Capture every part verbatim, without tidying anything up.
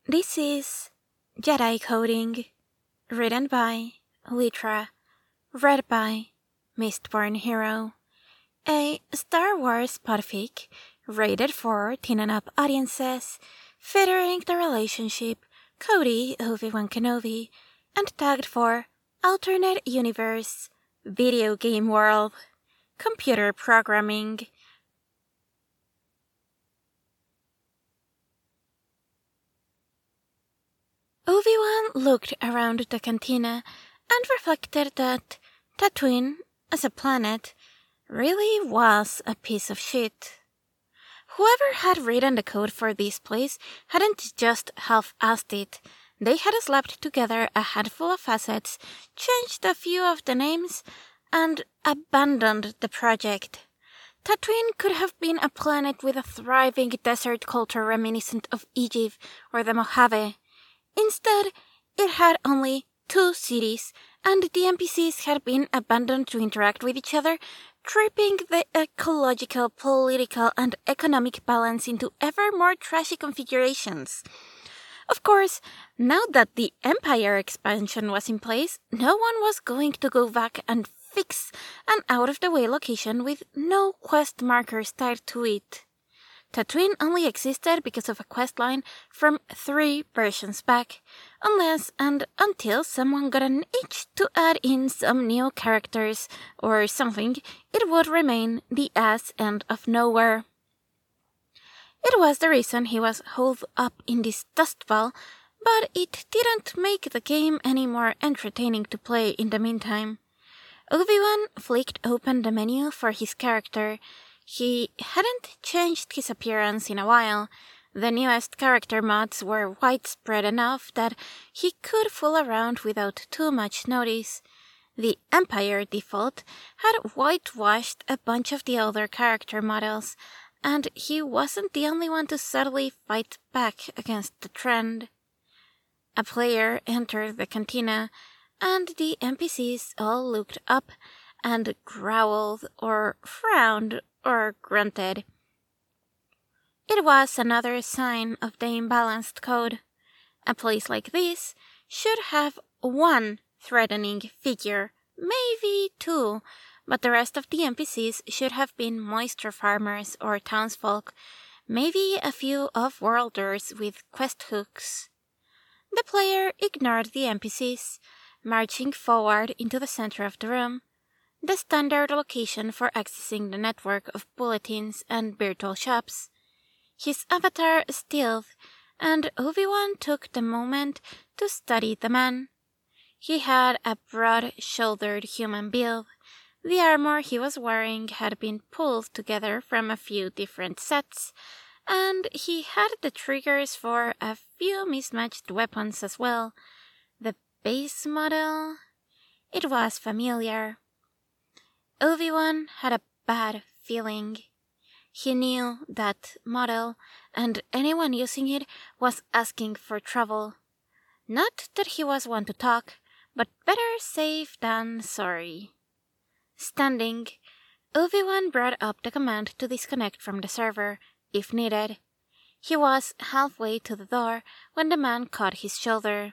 This is Jedi Coding, written by Litra, read by Mistborn Hero, a Star Wars podfic rated for teen and up audiences, featuring the relationship Cody Obi-Wan Kenobi and tagged for alternate universe, video game world, computer programming. Obi-Wan looked around the cantina and reflected that Tatooine, as a planet, really was a piece of shit. Whoever had written the code for this place hadn't just half-assed it. They had slapped together a handful of assets, changed a few of the names, and abandoned the project. Tatooine could have been a planet with a thriving desert culture reminiscent of Egypt or the Mojave. Instead, it had only two cities, and the N P Cs had been abandoned to interact with each other, tripping the ecological, political, and economic balance into ever more trashy configurations. Of course, now that the Empire expansion was in place, no one was going to go back and fix an out-of-the-way location with no quest markers tied to it. Tatooine only existed because of a questline from three versions back, unless and until someone got an itch to add in some new characters or something, it would remain the ass end of nowhere. It was the reason he was holed up in this dust ball, but it didn't make the game any more entertaining to play in the meantime. Obi-Wan flicked open the menu for his character. He hadn't changed his appearance in a while. The newest character mods were widespread enough that he could fool around without too much notice. The Empire default had whitewashed a bunch of the older character models, and he wasn't the only one to subtly fight back against the trend. A player entered the cantina, and the N P Cs all looked up and growled or frowned or grunted. It was another sign of the imbalanced code. A place like this should have one threatening figure, maybe two, but the rest of the N P Cs should have been moisture farmers or townsfolk, maybe a few off-worlders with quest hooks. The player ignored the N P Cs, marching forward into the center of the room, the standard location for accessing the network of bulletins and virtual shops. His avatar stilled, and Obi-Wan took the moment to study the man. He had a broad-shouldered human build. The armor he was wearing had been pulled together from a few different sets, and he had the triggers for a few mismatched weapons as well. The base model? It was familiar. Obi-Wan had a bad feeling. He knew that model, and anyone using it was asking for trouble. Not that he was one to talk, but better safe than sorry. Standing, Obi-Wan brought up the command to disconnect from the server, if needed. He was halfway to the door when the man caught his shoulder.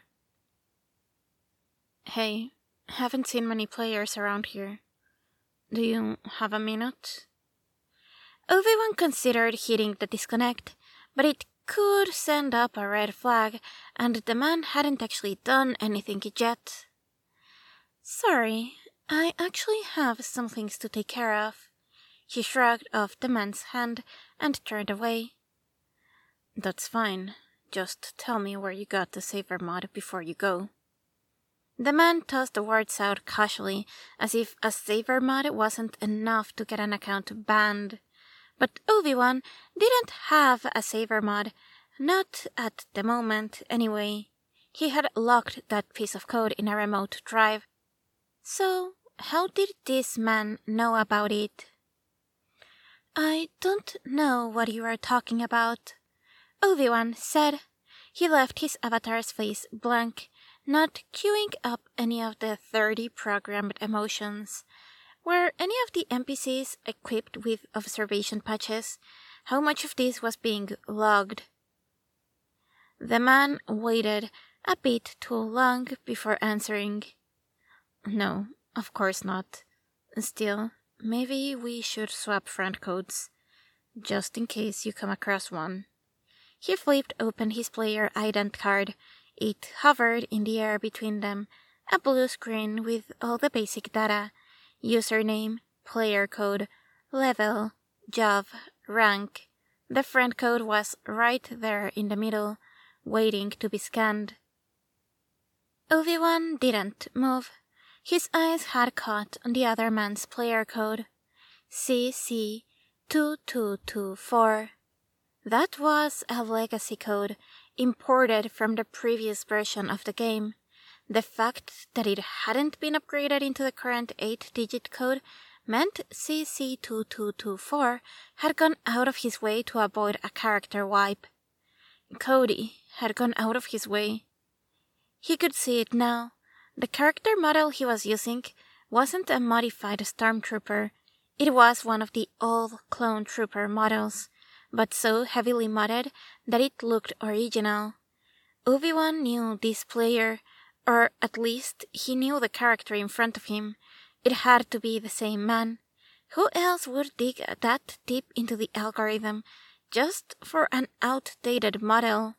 "Hey, haven't seen many players around here. Do you have a minute?" Obi-Wan considered hitting the disconnect, but it could send up a red flag, and the man hadn't actually done anything yet. "Sorry, I actually have some things to take care of." He shrugged off the man's hand and turned away. "That's fine. Just tell me where you got the saver mod before you go." The man tossed the words out casually, as if a saver mod wasn't enough to get an account banned. But Obi-Wan didn't have a saver mod, not at the moment anyway. He had locked that piece of code in a remote drive. So, how did this man know about it? "I don't know what you are talking about," Obi-Wan said. He left his avatar's face blank, not queuing up any of the thirty programmed emotions. Were any of the N P Cs equipped with observation patches? How much of this was being logged? The man waited a bit too long before answering. No, of course not. Still, maybe we should swap friend codes, just in case you come across one. He flipped open his player ident card. It hovered in the air between them, a blue screen with all the basic data: username, player code, level, job, rank. The friend code was right there in the middle, waiting to be scanned. Obi-Wan didn't move. His eyes had caught on the other man's player code, C C two two two four. That was a legacy code, imported from the previous version of the game. The fact that it hadn't been upgraded into the current eight-digit code meant C C two two two four had gone out of his way to avoid a character wipe. Cody had gone out of his way. He could see it now. The character model he was using wasn't a modified Stormtrooper. It was one of the old clone trooper models, but so heavily modded that it looked original. Obi-Wan knew this player, or at least he knew the character in front of him. It had to be the same man. Who else would dig that deep into the algorithm just for an outdated model?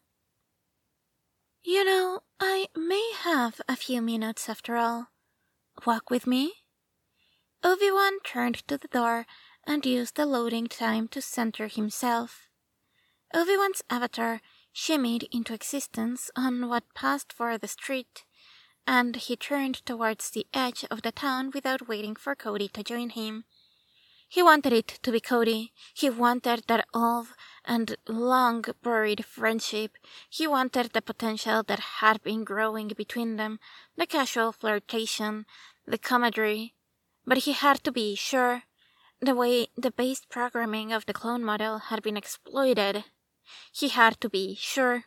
You know, I may have a few minutes after all. Walk with me? Obi-Wan turned to the door and used the loading time to center himself. Obi-Wan's avatar shimmied into existence on what passed for the street, and he turned towards the edge of the town without waiting for Cody to join him. He wanted it to be Cody. He wanted that old and long-buried friendship. He wanted the potential that had been growing between them, the casual flirtation, the camaraderie. But he had to be sure. The way the base programming of the clone model had been exploited, he had to be sure.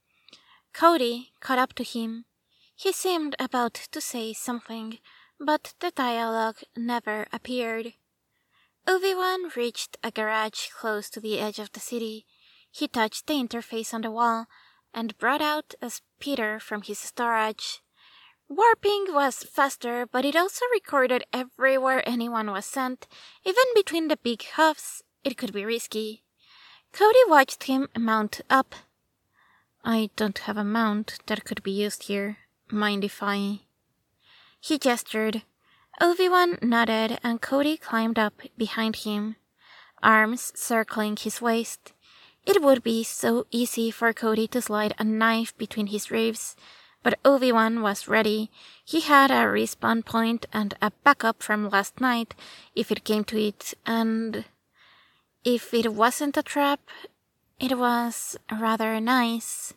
Cody caught up to him. He seemed about to say something, but the dialogue never appeared. Obi-Wan reached a garage close to the edge of the city. He touched the interface on the wall and brought out a speeder from his storage. Warping was faster, but it also recorded everywhere anyone was sent. Even between the big huffs, it could be risky. Cody watched him mount up. I don't have a mount that could be used here. Mind if I... He gestured. Obi-Wan nodded and Cody climbed up behind him, arms circling his waist. It would be so easy for Cody to slide a knife between his ribs, but Obi-Wan was ready. He had a respawn point and a backup from last night if it came to it, and if it wasn't a trap, it was rather nice.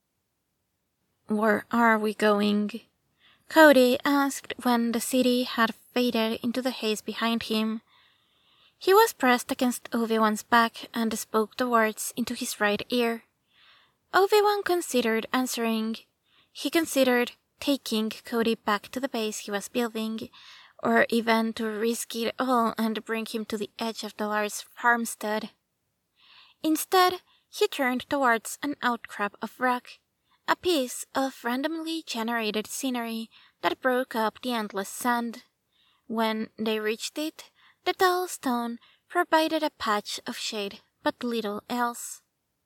Where are we going? Cody asked when the city had faded into the haze behind him. He was pressed against Obi-Wan's back and spoke the words into his right ear. Obi-Wan considered answering. He considered taking Cody back to the base he was building, or even to risk it all and bring him to the edge of the large farmstead. Instead, he turned towards an outcrop of rock, a piece of randomly generated scenery that broke up the endless sand. When they reached it, the tall stone provided a patch of shade, but little else.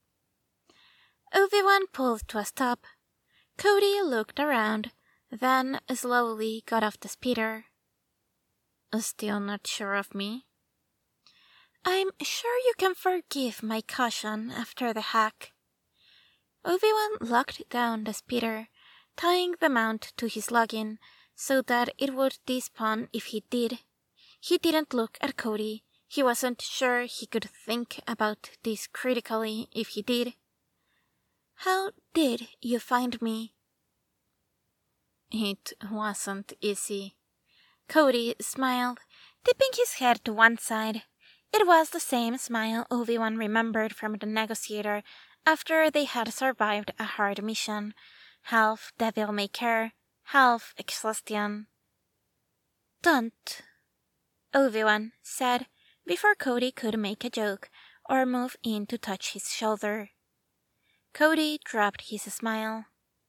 Obi-Wan pulled to a stop. Cody looked around, then slowly got off the speeder. Still not sure of me? I'm sure you can forgive my caution after the hack. Obi-Wan locked down the speeder, tying the mount to his login so that it would despawn if he did. He didn't look at Cody. He wasn't sure he could think about this critically if he did. How did you find me? It wasn't easy. Cody smiled, tipping his head to one side. It was the same smile Obi-Wan remembered from the negotiator after they had survived a hard mission, half devil may care, half Excelestian. Don't, Obi-Wan said before Cody could make a joke or move in to touch his shoulder. Cody dropped his smile.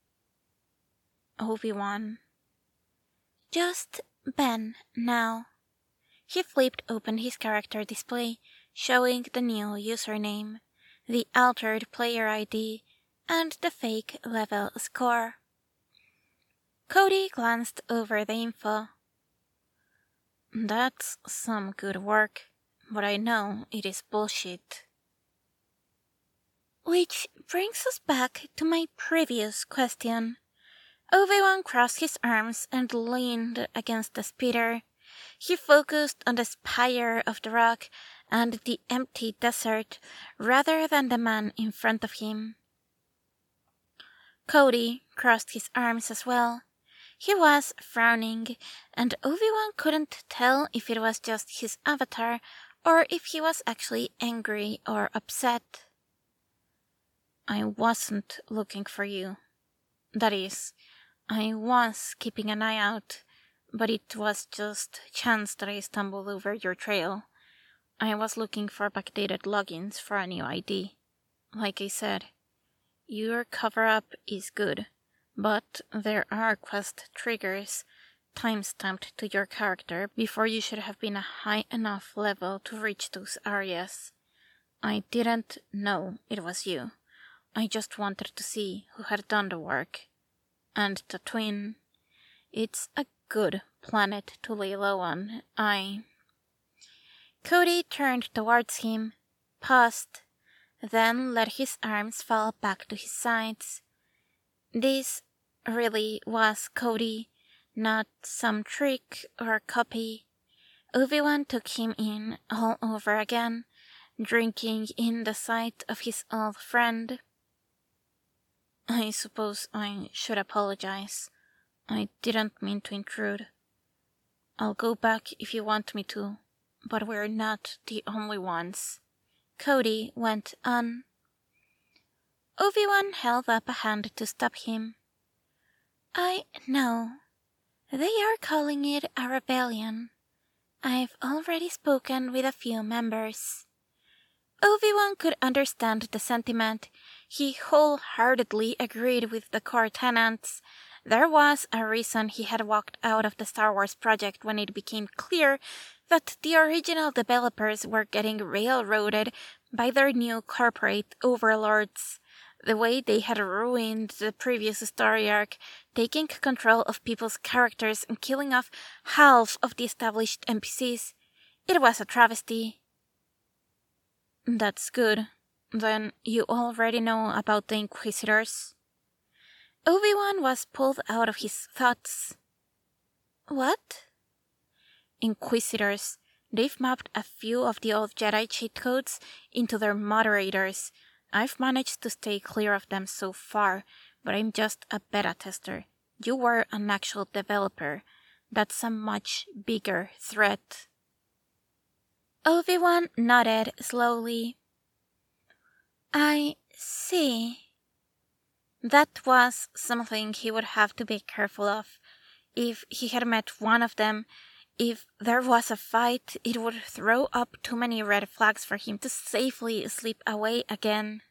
Obi-Wan. Just Ben now. He flipped open his character display, showing the new username, the altered player I D, and the fake level score. Cody glanced over the info. That's some good work, but I know it is bullshit. Which brings us back to my previous question. Obi-Wan crossed his arms and leaned against the speeder. He focused on the spire of the rock and the empty desert rather than the man in front of him. Cody crossed his arms as well. He was frowning, and Obi-Wan couldn't tell if it was just his avatar or if he was actually angry or upset. I wasn't looking for you. That is, I was keeping an eye out, but it was just chance that I stumbled over your trail. I was looking for backdated logins for a new I D. Like I said, your cover-up is good, but there are quest triggers time-stamped to your character before you should have been a high enough level to reach those areas. I didn't know it was you. I just wanted to see who had done the work. And Tatooine, it's a good planet to lay low on. I... Cody turned towards him, paused, then let his arms fall back to his sides. This really was Cody, not some trick or copy. Obi-Wan took him in all over again, drinking in the sight of his old friend. I suppose I should apologize. I didn't mean to intrude. I'll go back if you want me to, but we're not the only ones. Cody went on. Obi-Wan held up a hand to stop him. I know. They are calling it a rebellion. I've already spoken with a few members. Obi-Wan could understand the sentiment. He wholeheartedly agreed with the core tenants. There was a reason he had walked out of the Star Wars project when it became clear that the original developers were getting railroaded by their new corporate overlords. The way they had ruined the previous story arc, taking control of people's characters and killing off half of the established N P Cs. It was a travesty. That's good. Then you already know about the Inquisitors. Obi-Wan was pulled out of his thoughts. What? Inquisitors. They've mapped a few of the old Jedi cheat codes into their moderators. I've managed to stay clear of them so far, but I'm just a beta tester. You were an actual developer. That's a much bigger threat. Obi-Wan nodded slowly. I see. That was something he would have to be careful of. If he had met one of them, if there was a fight, it would throw up too many red flags for him to safely slip away again.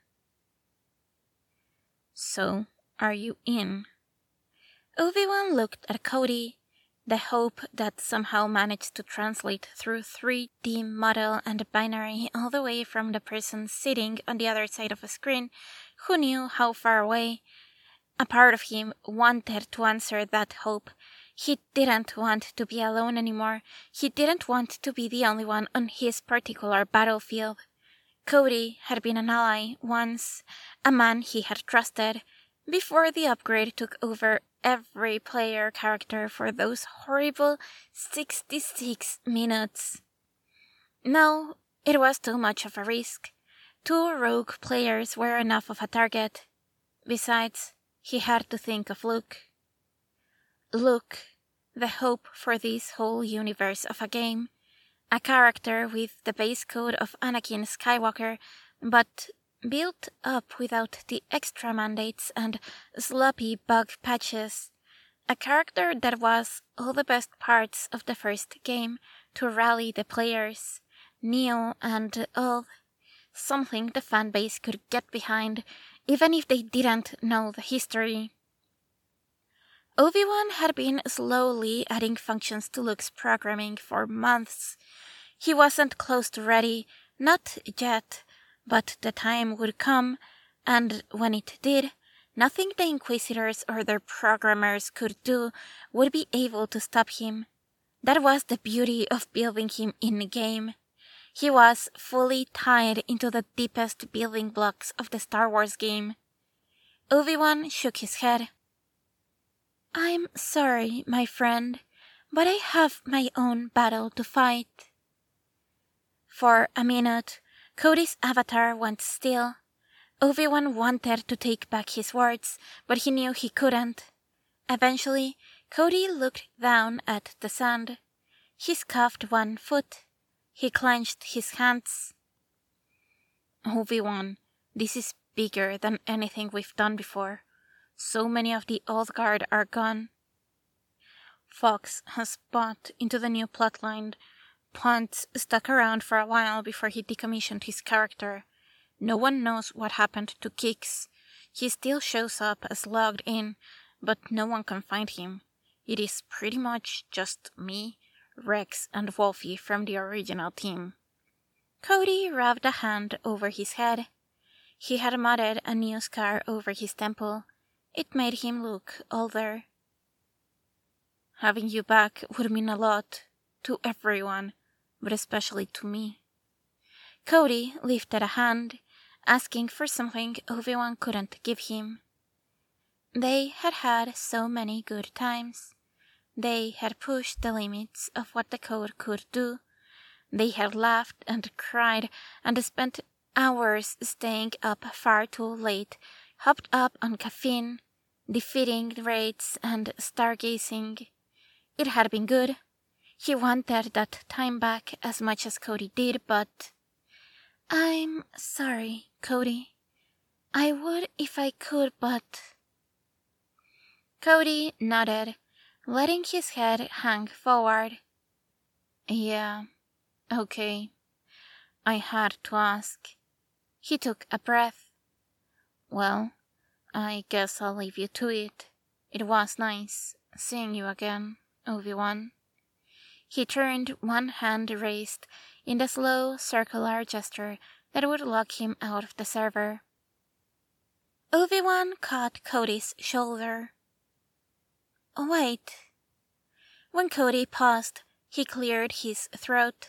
So, are you in? Obi-Wan looked at Cody. The hope that somehow managed to translate through three D model and binary all the way from the person sitting on the other side of a screen who knew how far away. A part of him wanted to answer that hope. He didn't want to be alone anymore. He didn't want to be the only one on his particular battlefield. Cody had been an ally once, a man he had trusted, before the upgrade took over every player character for those horrible sixty-six minutes. No, it was too much of a risk. Two rogue players were enough of a target. Besides, he had to think of Luke. Luke, the hope for this whole universe of a game. A character with the base code of Anakin Skywalker, but built up without the extra mandates and sloppy bug patches. A character that was all the best parts of the first game to rally the players, new and old. Something the fanbase could get behind, even if they didn't know the history. Obi-Wan had been slowly adding functions to Luke's programming for months. He wasn't close to ready, not yet, but the time would come, and when it did, nothing the Inquisitors or their programmers could do would be able to stop him. That was the beauty of building him in the game. He was fully tied into the deepest building blocks of the Star Wars game. Obi-Wan shook his head. I'm sorry, my friend, but I have my own battle to fight. For a minute, Cody's avatar went still. Obi-Wan wanted to take back his words, but he knew he couldn't. Eventually, Cody looked down at the sand. He scuffed one foot. He clenched his hands. Obi-Wan, this is bigger than anything we've done before. So many of the old guard are gone. Fox has bought into the new plotline. Punt stuck around for a while before he decommissioned his character. No one knows what happened to Kix. He still shows up as logged in, but no one can find him. It is pretty much just me, Rex, and Wolfie from the original team. Cody rubbed a hand over his head. He had modded a new scar over his temple. It made him look older. Having you back would mean a lot to everyone, but especially to me. Cody lifted a hand, asking for something Obi-Wan couldn't give him. They had had so many good times. They had pushed the limits of what the code could do. They had laughed and cried and spent hours staying up far too late, hopped up on caffeine, defeating raids and stargazing. It had been good. He wanted that time back as much as Cody did, but... I'm sorry, Cody. I would if I could, but... Cody nodded, letting his head hang forward. Yeah, okay. I had to ask. He took a breath. Well, I guess I'll leave you to it. It was nice seeing you again, Obi-Wan. He turned, one hand raised in the slow circular gesture that would lock him out of the server. Obi-Wan caught Cody's shoulder. Wait. When Cody paused, he cleared his throat.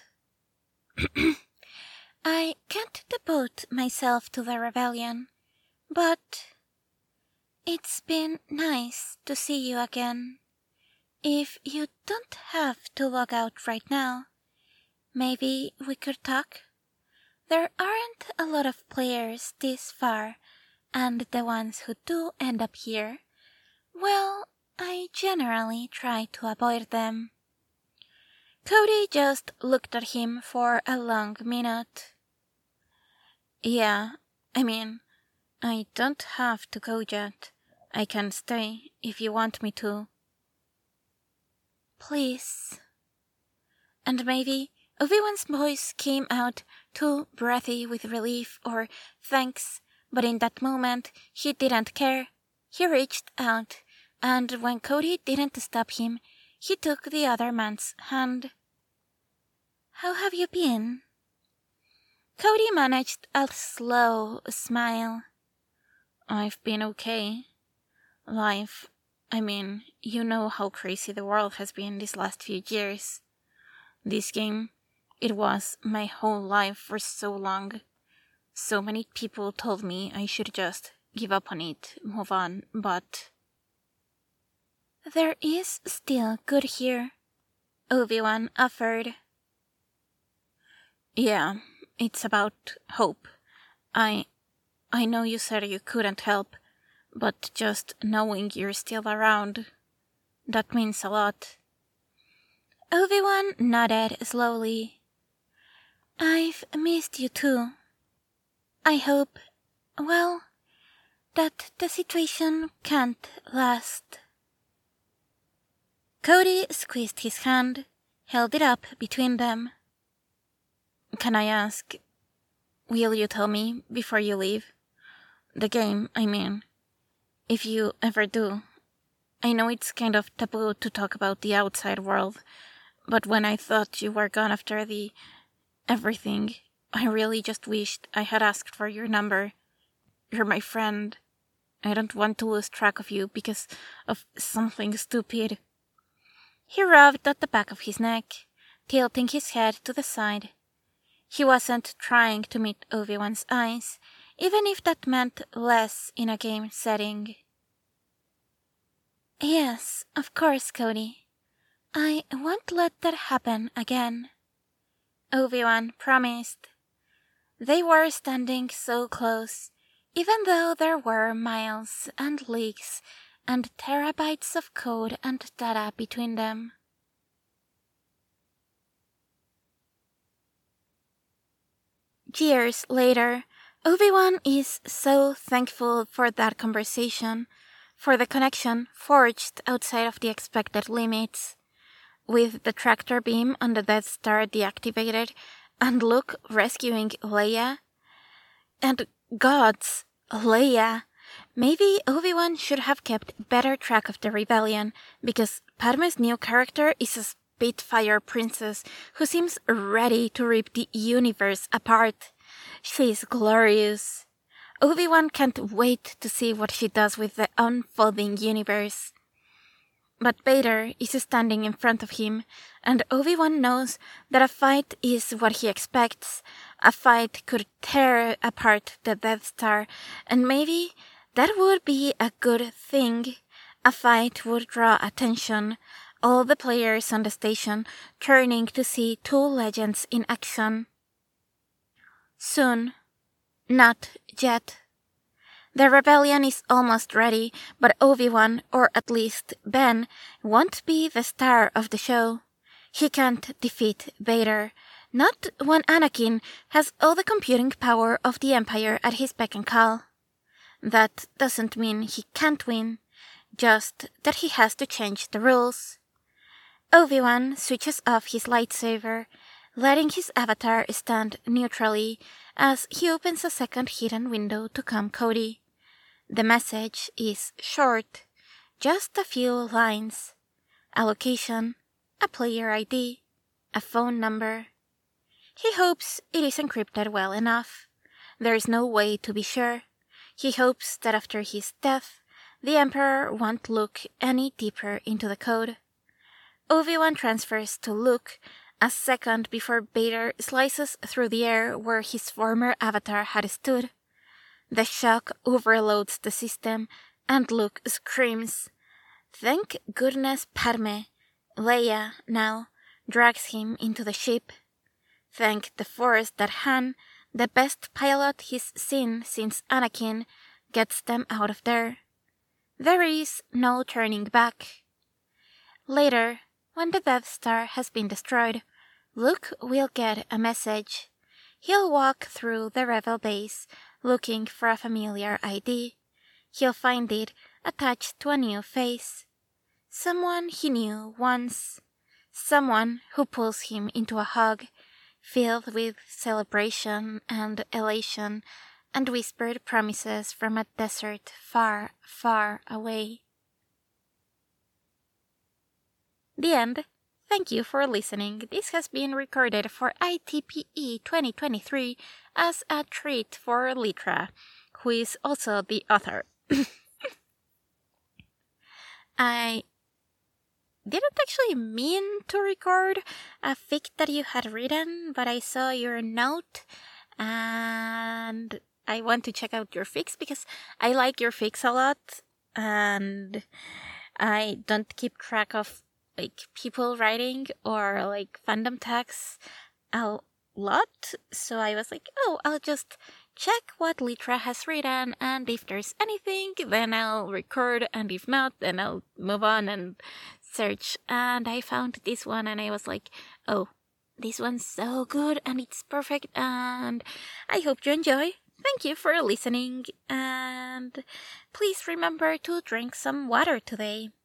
I can't devote myself to the rebellion, but it's been nice to see you again. If you don't have to log out right now, maybe we could talk? There aren't a lot of players this far, and the ones who do end up here, well, I generally try to avoid them. Cody just looked at him for a long minute. Yeah, I mean, I don't have to go yet. I can stay if you want me to. Please. And maybe Obi-Wan's voice came out too breathy with relief or thanks, but in that moment he didn't care. He reached out, and when Cody didn't stop him, he took the other man's hand. How have you been? Cody managed a slow smile. I've been okay. Life, I mean, you know how crazy the world has been these last few years. This game, it was my whole life for so long. So many people told me I should just give up on it, move on, but... There is still good here, Obi-Wan offered. Yeah, it's about hope. I... I know you said you couldn't help, but just knowing you're still around, that means a lot. Obi-Wan nodded slowly. I've missed you too. I hope, well, that the situation can't last. Cody squeezed his hand, held it up between them. Can I ask, will you tell me before you leave? The game, I mean. If you ever do. I know it's kind of taboo to talk about the outside world, but when I thought you were gone after the everything, I really just wished I had asked for your number. You're my friend. I don't want to lose track of you because of something stupid. He rubbed at the back of his neck, tilting his head to the side. He wasn't trying to meet Obi-Wan's eyes, even if that meant less in a game setting. Yes, of course, Cody. I won't let that happen again, Obi-Wan promised. They were standing so close, even though there were miles and leagues and terabytes of code and data between them. Years later, Obi-Wan is so thankful for that conversation, for the connection forged outside of the expected limits. With the tractor beam on the Death Star deactivated, and Luke rescuing Leia, and gods, Leia, maybe Obi-Wan should have kept better track of the rebellion, because Padme's new character is a Spitfire princess who seems ready to rip the universe apart. She's glorious. Obi-Wan can't wait to see what she does with the unfolding universe. But Vader is standing in front of him, and Obi-Wan knows that a fight is what he expects. A fight could tear apart the Death Star, and maybe that would be a good thing. A fight would draw attention, all the players on the station turning to see two legends in action. Soon. Not yet. The rebellion is almost ready, but Obi-Wan, or at least Ben, won't be the star of the show. He can't defeat Vader, not when Anakin has all the computing power of the Empire at his beck and call. That doesn't mean he can't win, just that he has to change the rules. Obi-Wan switches off his lightsaber, letting his avatar stand neutrally as he opens a second hidden window to calm Cody. The message is short, just a few lines. A location, a player I D, a phone number. He hopes it is encrypted well enough. There is no way to be sure. He hopes that after his death, the Emperor won't look any deeper into the code. Obi-Wan transfers to Luke a second before Vader slices through the air where his former avatar had stood. The shock overloads the system, and Luke screams. Thank goodness Padme, Leia now, drags him into the ship. Thank the Force that Han, the best pilot he's seen since Anakin, gets them out of there. There is no turning back. Later, when the Death Star has been destroyed, Luke will get a message. He'll walk through the Rebel base, looking for a familiar I D. He'll find it attached to a new face. Someone he knew once. Someone who pulls him into a hug, filled with celebration and elation, and whispered promises from a desert far, far away. The end. Thank you for listening. This has been recorded for I T P E twenty twenty-three as a treat for Litra, who is also the author. I didn't actually mean to record a fic that you had written, but I saw your note and I want to check out your fics because I like your fics a lot and I don't keep track of like people writing or like fandom tags a lot, so I was like, oh, I'll just check what Litra has written, and if there's anything, then I'll record, and if not, then I'll move on and search. And I found this one, and I was like, oh, this one's so good, and it's perfect, and I hope you enjoy. Thank you for listening, and please remember to drink some water today.